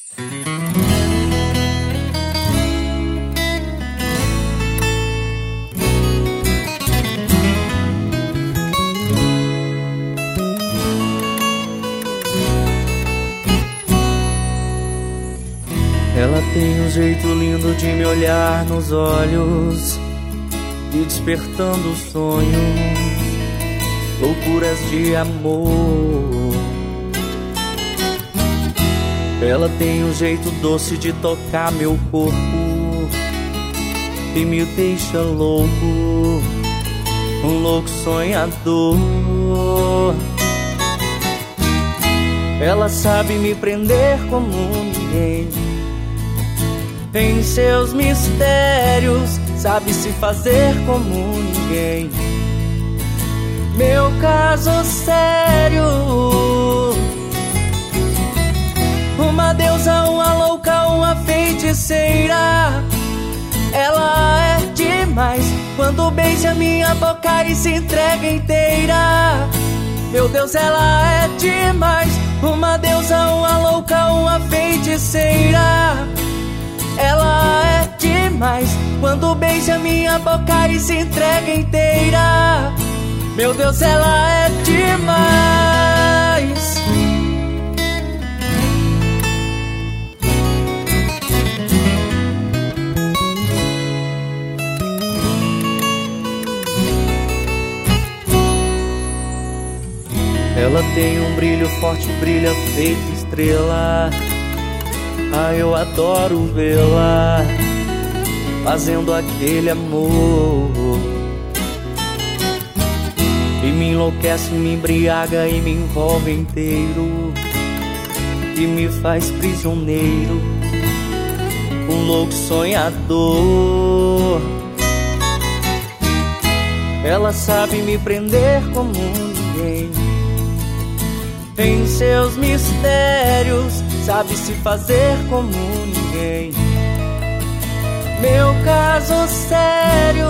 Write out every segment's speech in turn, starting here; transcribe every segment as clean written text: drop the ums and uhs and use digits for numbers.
Ela tem um jeito lindo de me olhar nos olhos e despertando sonhos, loucuras de amor. Ela tem um jeito doce de tocar meu corpo e me deixa louco, um louco sonhador. Ela sabe me prender como ninguém em seus mistérios, sabe se fazer como ninguém. Meu caso sério, uma deusa, uma louca, uma feiticeira. Ela é demais quando beija minha boca e se entrega inteira. Meu Deus, ela é demais, uma deusa, uma louca, uma feiticeira. Ela é demais quando beija minha boca e se entrega inteira. Meu Deus, ela é demais. Ela tem um brilho forte, brilha feito estrela. Ah, eu adoro vê-la fazendo aquele amor, e me enlouquece, me embriaga e me envolve inteiro, e me faz prisioneiro, um louco sonhador. Ela sabe me prender como ninguém em seus mistérios, sabe se fazer como ninguém. Meu caso sério,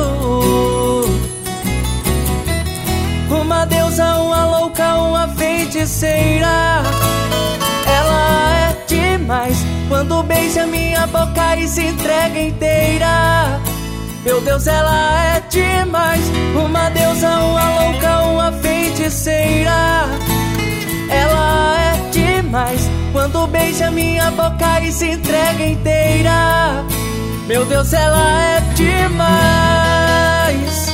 uma deusa, uma louca, uma feiticeira. Ela é demais quando beija minha boca e se entrega inteira. Meu Deus, ela é demais, uma deusa, uma louca, uma feiticeira. Ela é demais quando beija minha boca e se entrega inteira. Meu Deus, ela é demais.